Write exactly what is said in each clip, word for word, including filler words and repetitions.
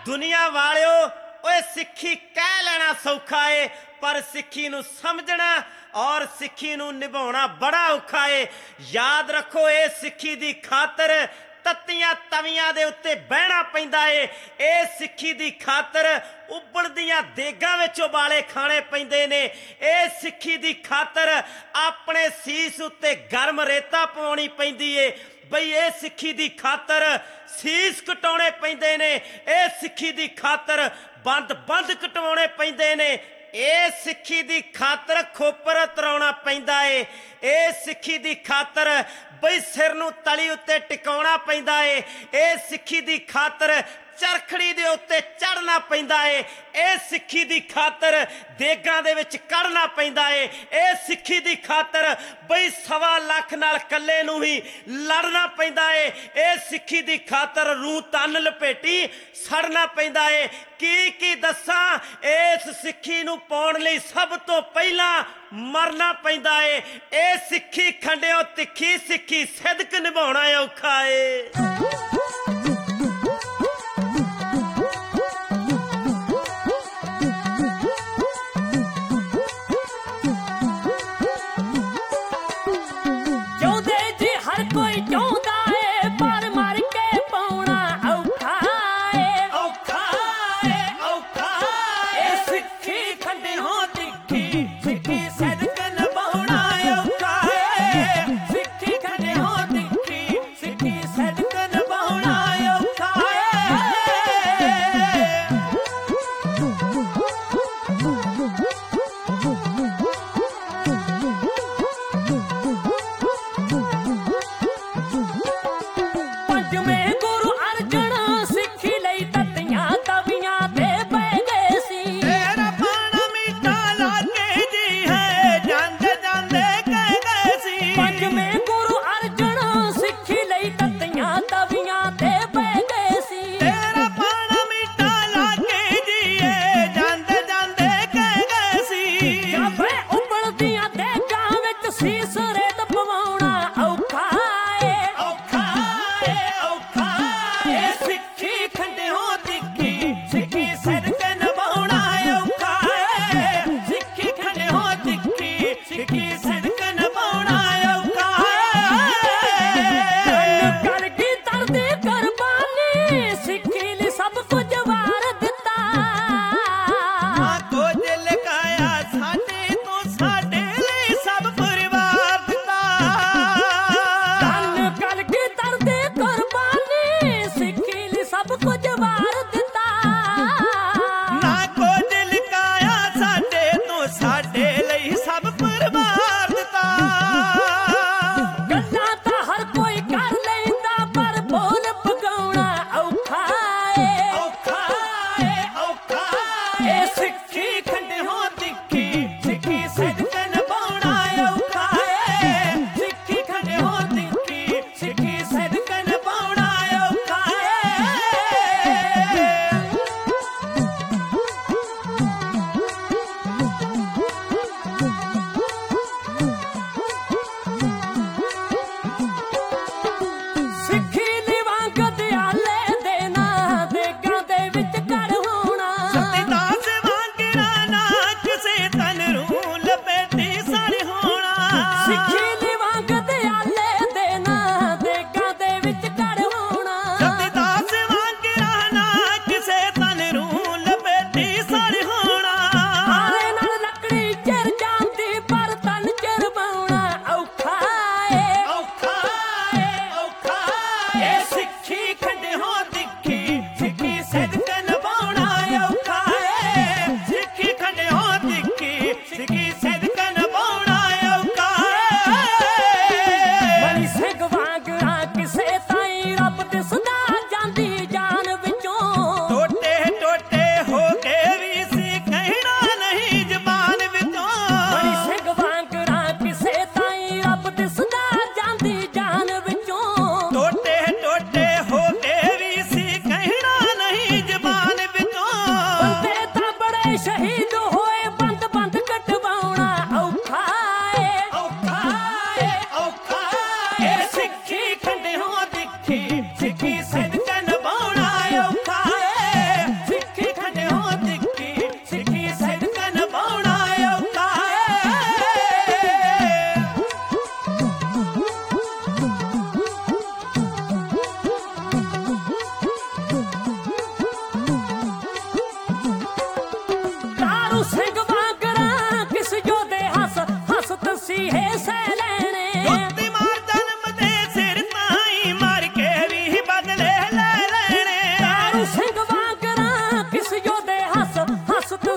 दुनिया वालिओ ओए सिक्खी कह लेना सौखा है पर सिक्खी नूं समझना और सिक्खी नूं निभाउणा बड़ा औखा है। याद रखो ये सिक्खी दी खातर तत्तियां तवियां दे उत्ते बहना पैंदा है। ये सिक्खी दी खातर उबलदियां देगां विच उबाले खाने पैंदे ने। ये सिक्खी दी खातर अपने सीस उत्ते गर्म रेता पवाउणी पैंदी है। बई ये सिक्खी दी खातर सीस कटाउणे पैंदे ने। ये सिक्खी दी खातर बंद बंद कटवाउणे पैंदे ने। ये सिक्खी दी खातर खोपर तराउणा पैंदा है। ये सिक्खी दी खातर बई सिर नूं तली उत्ते टिकाउणा पैंदा है। ये सिक्खी दी खातर चरखड़ी दे उत्ते चढ़ना पैंदा है। ये सिक्खी दी खातर देगां दे विच कढ़ना पैंदा है। ये सिक्खी दी खातर बई सवा लख नाल कल्ले नूं ही लड़ना पैंदा है। ये सिक्खी दी खातर रूह तन लपेटी सड़ना पैंदा है। की की दसां इस सिक्खी नूं पाउण लई सब तो पहला मरना पैंदा है। ये सिक्खी खंडिओ तिखी सिक्खी सिदक निभाउणा औखा है।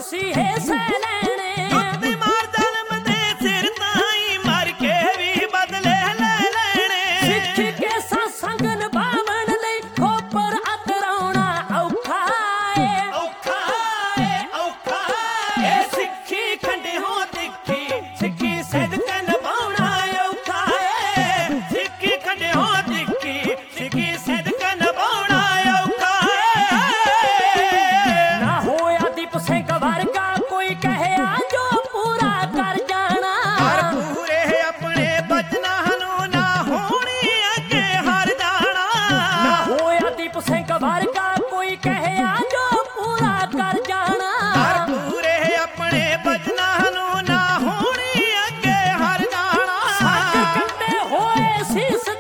ਤੁਸੀਂ ਹੈ ਸਹਿ ਲੈਣੇ। ਜੁੱਤੀ ਮਾਰ ਜ਼ਲਮ ਦੇ ਸਿਰ ਤਾਈਂ ਮਰ ਕੇ ਵੀ ਬਦਲੇ ਲੈ ਲੈਣੇ। ਸਿੱਖ ਕੇ ਸਤਸੰਗ ਨਿਭਾਵਣ ਲਈ ਖੋਪਰ ਅਤਰਾਉਣਾ ਔਖਾ ਏ। ਔਖਾ ਏ ਔਖਾ ਏ ਸਿੱਖੀ ਖੰਡਿਓ ਤਿੱਖੀ ਸਿੱਖੀ ਸਦਕ ਨਿਭਾਉਣਾ ਔਖਾ ਏ। ਸਿੱਖੀ ਖੰਡਿਓ ਤਿੱਖੀ ਸਿੱਖੀ ਸਦਕ ਨਿਭਾਉਣਾ ਔਖਾ ਏ। ਨਾ ਹੋਇਆ ਦੀਪ ਸਿੰਘ ਵਰਗਾ ਕੋਈ ਕਹਿਆ ਜੋ ਪੂਰਾ ਕਰ ਜਾਣਾ। ਹਰ ਪੂਰੇ ਆਪਣੇ ਬਚਨਾਂ ਨੂੰ ਨਾ ਹੋਣੀ ਅੱਗੇ ਹਰ ਜਾਣਾ। ਨਾ ਹੋਇਆ ਦੀਪ ਸਿੰਘ ਵਰਗਾ ਕੋਈ ਕਹਿਆ ਜੋ ਪੂਰਾ ਕਰ ਜਾਣਾ। ਹਰ ਪੂਰੇ ਆਪਣੇ ਬਚਨਾਂ ਨੂੰ ਨਾ ਹੋਣੀ ਅੱਗੇ ਹਰ ਜਾਣਾ। ਸੱਚ ਕੱਟੇ ਹੋਏ ਸੀਸ